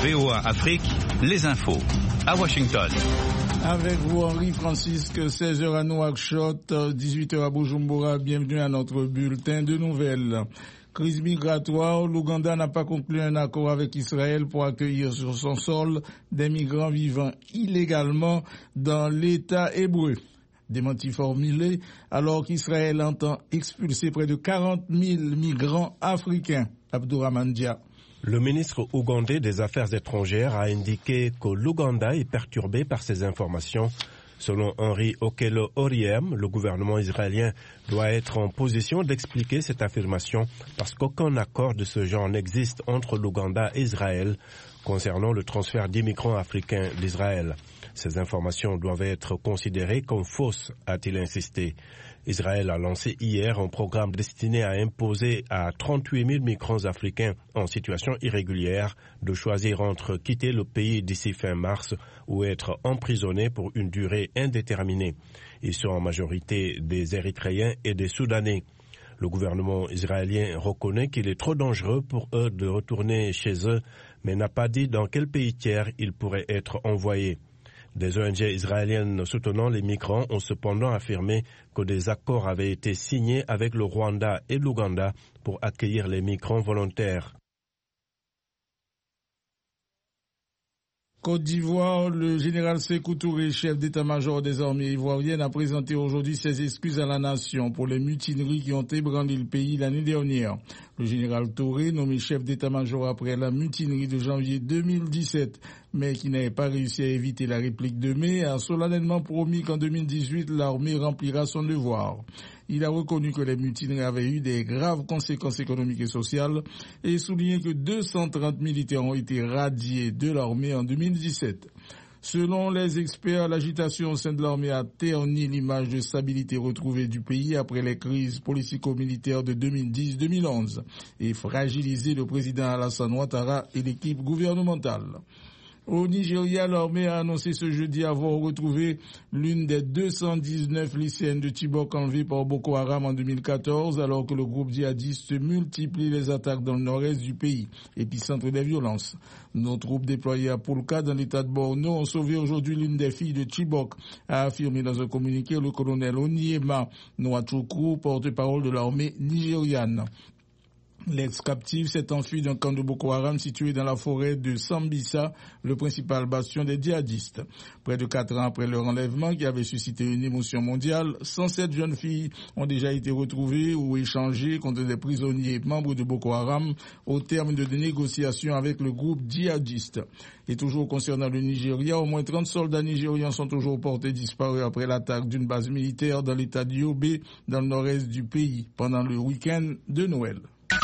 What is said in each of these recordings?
VOA Afrique, les infos. À Washington. Avec vous, Henri-Francisque, 16h à Nouakchott, 18h à Bujumbura. Bienvenue à notre bulletin de nouvelles. Crise migratoire, l'Ouganda n'a pas conclu un accord avec Israël pour accueillir sur son sol des migrants vivant illégalement dans l'État hébreu. Démenti formulé alors qu'Israël entend expulser près de 40 000 migrants africains. Abdourahmane Dia. Le ministre ougandais des Affaires étrangères a indiqué que l'Ouganda est perturbé par ces informations. Selon Henry Okello Oryem, le gouvernement israélien doit être en position d'expliquer cette affirmation parce qu'aucun accord de ce genre n'existe entre l'Ouganda et Israël concernant le transfert d'immigrants africains d'Israël. Ces informations doivent être considérées comme fausses, a-t-il insisté. Israël a lancé hier un programme destiné à imposer à 38 000 migrants africains en situation irrégulière de choisir entre quitter le pays d'ici fin mars ou être emprisonnés pour une durée indéterminée. Ils sont en majorité des Érythréens et des Soudanais. Le gouvernement israélien reconnaît qu'il est trop dangereux pour eux de retourner chez eux, mais n'a pas dit dans quel pays tiers ils pourraient être envoyés. Des ONG israéliennes soutenant les migrants ont cependant affirmé que des accords avaient été signés avec le Rwanda et l'Ouganda pour accueillir les migrants volontaires. Côte d'Ivoire, le général Sékou Touré, chef d'état-major des armées ivoiriennes, a présenté aujourd'hui ses excuses à la nation pour les mutineries qui ont ébranlé le pays l'année dernière. Le général Touré, nommé chef d'état-major après la mutinerie de janvier 2017, mais qui n'avait pas réussi à éviter la réplique de mai, a solennellement promis qu'en 2018, l'armée remplira son devoir. Il a reconnu que les mutineries avaient eu des graves conséquences économiques et sociales et souligné que 230 militaires ont été radiés de l'armée en 2017. Selon les experts, l'agitation au sein de l'armée a terni l'image de stabilité retrouvée du pays après les crises politico-militaires de 2010-2011 et fragilisé le président Alassane Ouattara et l'équipe gouvernementale. Au Nigeria, l'armée a annoncé ce jeudi avoir retrouvé l'une des 219 lycéennes de Chibok enlevées par Boko Haram en 2014, alors que le groupe djihadiste multiplie les attaques dans le nord-est du pays, épicentre des violences. Nos troupes déployées à Poulka, dans l'état de Borno, ont sauvé aujourd'hui l'une des filles de Chibok, a affirmé dans un communiqué le colonel Onyema Nwachukwu, porte-parole de l'armée nigériane. L'ex-captif s'est enfui d'un camp de Boko Haram situé dans la forêt de Sambisa, le principal bastion des djihadistes. Près de 4 ans après leur enlèvement, qui avait suscité une émotion mondiale, 107 jeunes filles ont déjà été retrouvées ou échangées contre des prisonniers membres de Boko Haram au terme de négociations avec le groupe djihadiste. Et toujours concernant le Nigeria, au moins 30 soldats nigérians sont toujours portés disparus après l'attaque d'une base militaire dans l'état de Yobe, dans le nord-est du pays, pendant le week-end de Noël.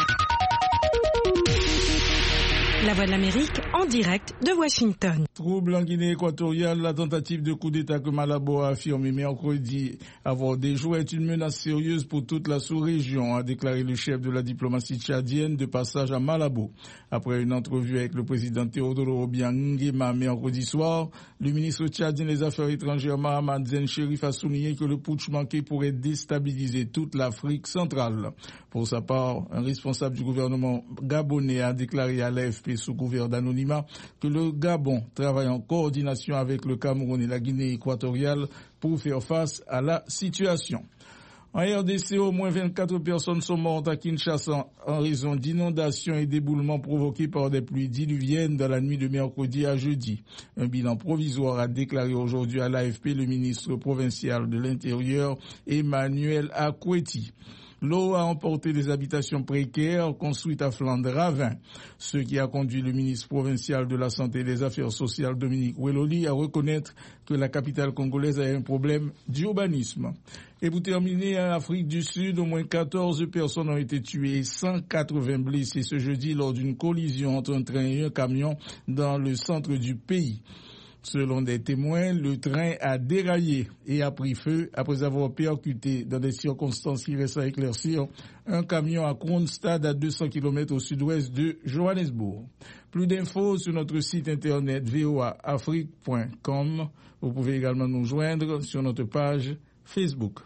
La Voix de l'Amérique en direct de Washington. Trouble en Guinée équatoriale, la tentative de coup d'État que Malabo a affirmé mercredi avoir déjoué est une menace sérieuse pour toute la sous-région, a déclaré le chef de la diplomatie tchadienne de passage à Malabo. Après une entrevue avec le président Théodoro Obiang Nguema mercredi soir, le ministre tchadien des Affaires étrangères Mahamad Zen Chérif a souligné que le putsch manqué pourrait déstabiliser toute l'Afrique centrale. Pour sa part, un responsable du gouvernement gabonais a déclaré à l'AFP sous couvert d'anonymat que le Gabon travaille en coordination avec le Cameroun et la Guinée équatoriale pour faire face à la situation. En RDC, au moins 24 personnes sont mortes à Kinshasa en raison d'inondations et d'éboulements provoqués par des pluies diluviennes dans la nuit de mercredi à jeudi. Un bilan provisoire a déclaré aujourd'hui à l'AFP le ministre provincial de l'Intérieur, Emmanuel Akweti. L'eau a emporté des habitations précaires construites à flanc de ravin, ce qui a conduit le ministre provincial de la Santé et des Affaires sociales, Dominique Weloli, à reconnaître que la capitale congolaise a un problème d'urbanisme. Et pour terminer, en Afrique du Sud, au moins 14 personnes ont été tuées et 180 blessées ce jeudi lors d'une collision entre un train et un camion dans le centre du pays. Selon des témoins, le train a déraillé et a pris feu après avoir percuté, dans des circonstances qui restent à éclaircir, un camion à Kronstad à 200 km au sud-ouest de Johannesburg. Plus d'infos sur notre site internet voaafrique.com. Vous pouvez également nous joindre sur notre page Facebook.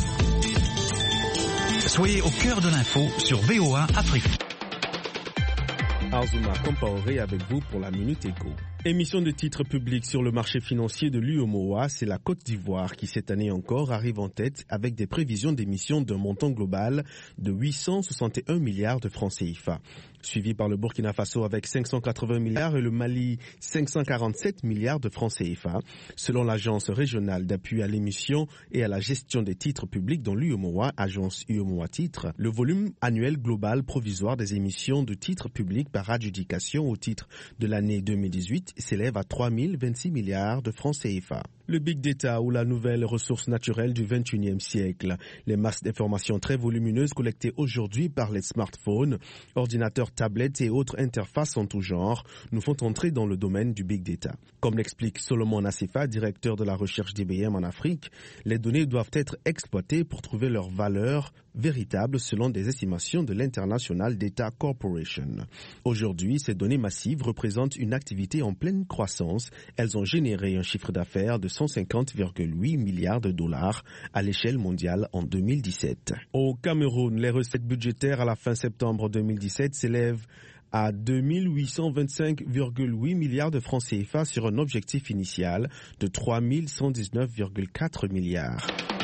Soyez au cœur de l'info sur VOA Afrique. Azuma Compaoré avec vous pour la Minute Éco. Émission de titres publics sur le marché financier de l'UEMOA, c'est la Côte d'Ivoire qui cette année encore arrive en tête avec des prévisions d'émissions d'un montant global de 861 milliards de francs CFA. Suivi par le Burkina Faso avec 580 milliards et le Mali 547 milliards de francs CFA. Selon l'agence régionale d'appui à l'émission et à la gestion des titres publics dans l'UEMOA, agence UEMOA Titres, le volume annuel global provisoire des émissions de titres publics par adjudication au titre de l'année 2018 s'élève à 3 026 milliards de francs CFA. Le Big Data ou la nouvelle ressource naturelle du 21e siècle. Les masses d'informations très volumineuses collectées aujourd'hui par les smartphones, ordinateurs, tablettes et autres interfaces en tout genre nous font entrer dans le domaine du Big Data. Comme l'explique Solomon Asefa, directeur de la recherche d'IBM en Afrique, les données doivent être exploitées pour trouver leur valeur véritable selon des estimations de l'International Data Corporation. Aujourd'hui, ces données massives représentent une activité en pleine croissance. Elles ont généré un chiffre d'affaires de 150,8 milliards de dollars à l'échelle mondiale en 2017. Au Cameroun, les recettes budgétaires à la fin septembre 2017 s'élèvent à 2825,8 milliards de francs CFA sur un objectif initial de 3119,4 milliards.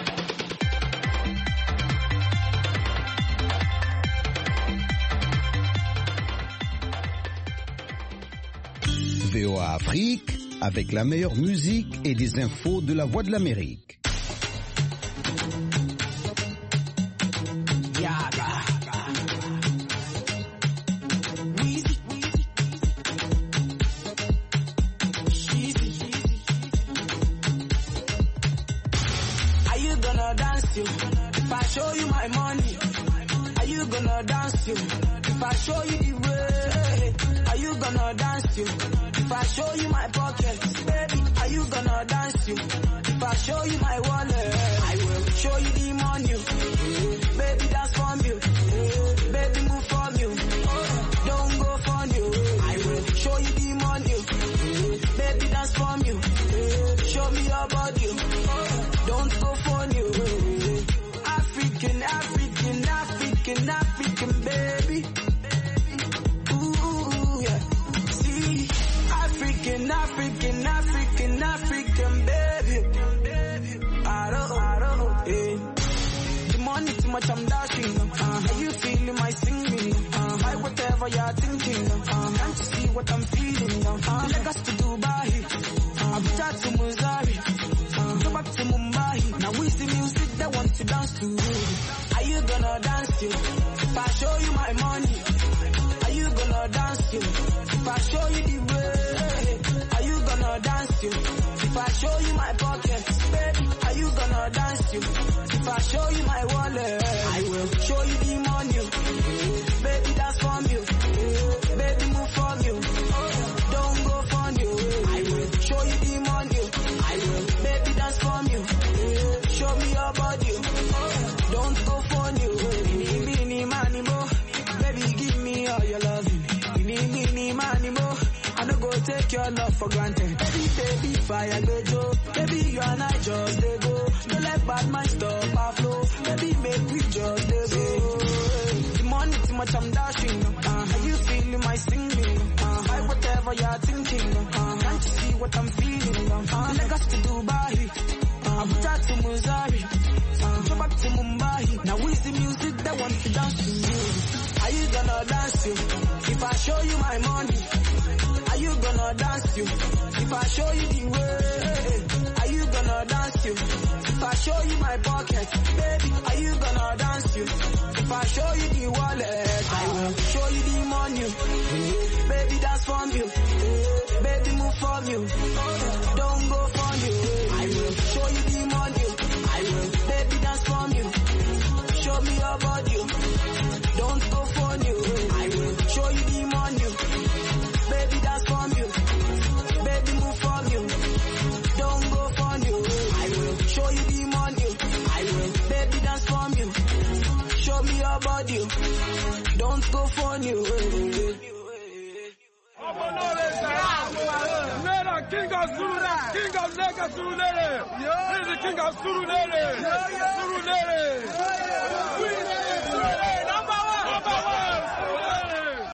VOA Afrique, avec la meilleure musique et des infos de la Voix de l'Amérique. Are you gonna dance you? If I show you my money, are you gonna dance you? If I show you the way, are you gonna dance you? If I show you my pockets, baby, are you gonna dance you? If I show you my wallet, I will show you the money. Baby, that's from you. Baby, move from you. Don't go from you. I will show you the money. Baby, that's from you. Show me your body. Don't go from you. African, African, African, African, baby. African, African, African, baby. I don't, eh. The money too much, I'm dashing. Are you feeling my singing? Buy whatever you're thinking. Can't you see what I'm feeling? Lagos to Dubai, Abuja to Missouri, go back to Mumbai. Now we see music that want to dance to. Are you gonna dance you? If I show you my money, are you gonna dance you? If I show you the way, dance you? If I show you my pockets, baby, are you gonna dance you? If I show you my wallet, I will show you the money. Baby, that's from you. Baby, move from you. Don't go from you. I will show you the money. I will, baby, that's from you. Show me your body. Don't go from you. Mini, money, more. Baby, give me all your loving. Mini, money, more. I don't go take your love for granted. Baby, fire go Joe. Baby, you and I just they go. Don't let bad mind stop our flow. Baby, make we just they go. The money too much, I'm dashing. Are you feeling my singing? Buy whatever you're thinking. Can't you see what I'm feeling? Lagos to Dubai, Abuja to Missouri, go back to Mumbai. Now is the music that want to dance to you? Are you gonna dance you? If I show you my money, are you gonna dance you? If I show you the way, are you gonna dance you? If I show you my pocket, baby, are you gonna dance you? If I show you the wallet, I will show you the money. Baby, that's from you. Baby, move from you. Don't go from you. I will show you the money. I will, baby, that's from you. Show me your body. Don't go from you. I will show you the money. Baby, that's from you. Baby, move from you. Don't go from you. I will show you the money. I will, baby, that's from you. Show me your body. Don't go from you. King of Surulere, King of Lagos Surulere, this is the King of Surulere, Surulere.